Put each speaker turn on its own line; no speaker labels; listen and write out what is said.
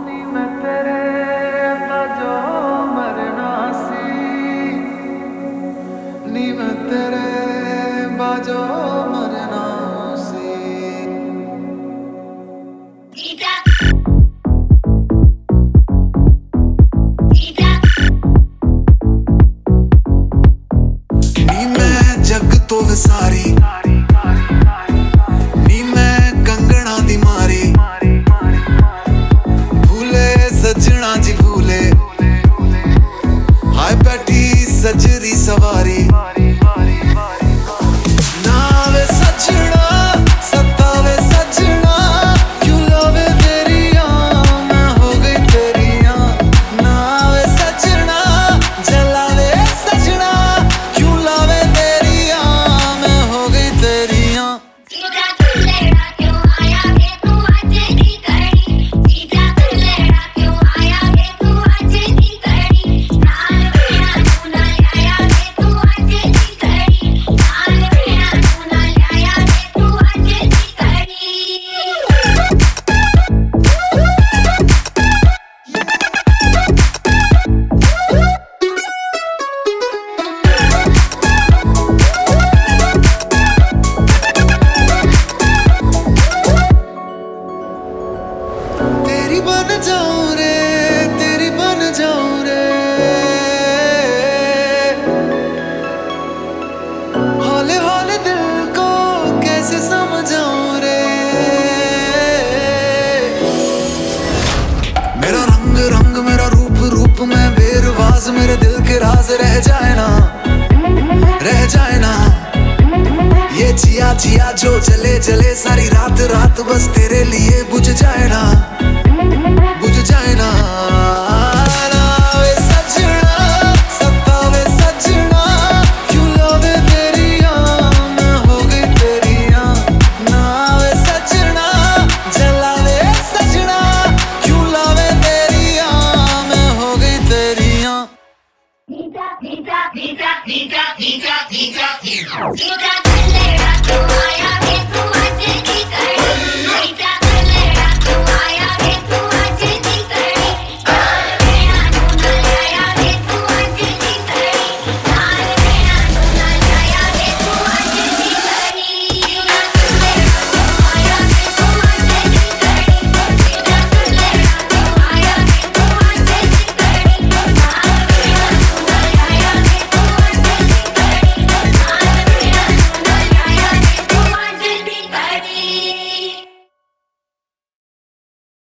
नी मैं तेरे जो मरना सी, नी मैं तेरे बाजो मरना सी। नी मैं जग तो विसारी, नी मैं कंगना दी मारी, भूले सजना जी भूले, हाय बैठी सजरी सवारी। नावे सजना सतावे सजना, क्यों लावे तेरिया मैं हो गई तेरिया। नावे सजना जलावे सजना, क्यों लावे तेरिया मैं हो गई तेरिया। तेरी बन जाऊं रे, तेरी बन जाऊं रे, हौले हौले दिल को कैसे समझाऊं रे। मेरा रंग रंग मेरा रूप रूप में बेरवाज, मेरे दिल के राज रह जाए ना, रह जाए ना। ये जिया जिया जो जले जले सारी रात रात, बस तेरे लिए बुझ जाए ना, बुझ जाए ना। नावे सजना सतावे सजना, क्यों लावे तेरिया मैं हो गई तेरिया। नावे सजना जलावे सजना, क्यों लावे तेरिया मैं हो गई तेरिया।
Pizza, pizza, pizza, pizza, pizza, pizza, pizza.